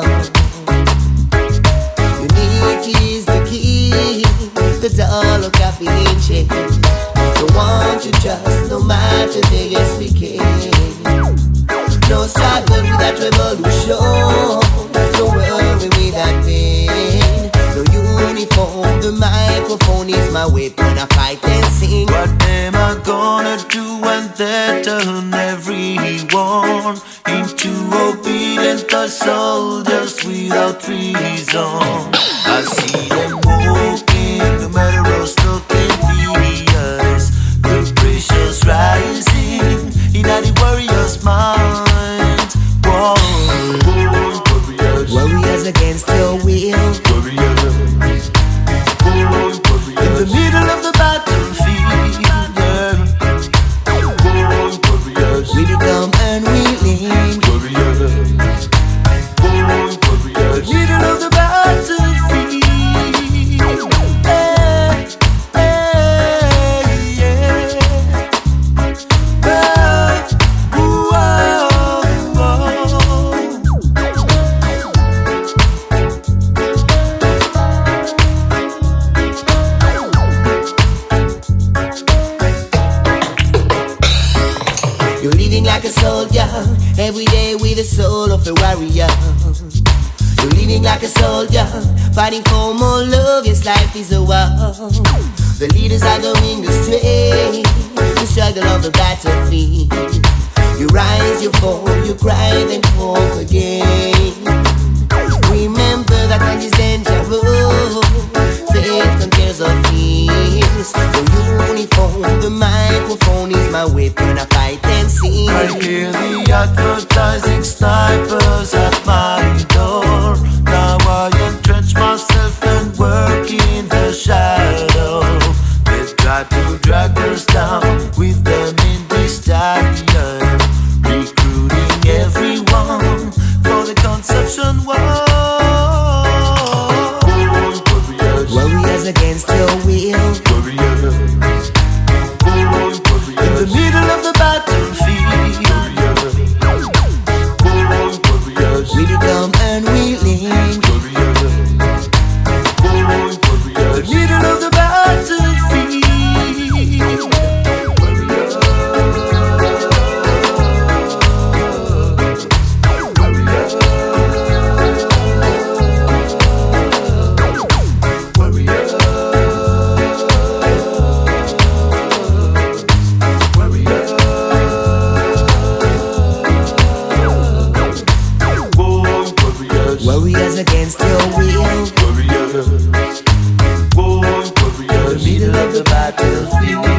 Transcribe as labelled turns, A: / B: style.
A: Unity is the key. The all of caffeine change. Don't want to trust, no matter the yes we can. No struggle with that revolution. No worry with that pain. No uniform, the microphone is my weapon. I fight and sing.
B: What am I gonna do when they turn everyone into obedient soldiers without reason? I see them walking, no matter how stuck in the eyes. The pressure's rising in the warrior's mind. Whoa,
A: warriors against your will.
B: Warriors. In the middle of the battlefield, warriors.
A: We become unwilling.
B: Warriors. Warriors. Middle of the battlefield. Hey, hey, yeah. Oh, oh, oh. You're living like a soldier, every day with the soul of a warrior. You're living like a soldier, fighting for more love. Yes, life is a war. The leaders are going astray, the struggle of the battlefield. You rise, you fall, you cry, then hope again. Remember that when it's dangerous, faith contains of peace. The uniform, the microphone is my weapon. I fight and sing. I hear the advertising snipers at my door. Now I entrench myself and work in the shadow. They try to drag us down with them in this time, recruiting everyone for the conception war.
A: Warriors against your will.
B: Warriors. In the middle of the battlefield, warriors.
A: We become unwilling.
B: The middle of the battlefield.
A: Warriors against your will.
B: Warriors.
A: The middle of the battlefield.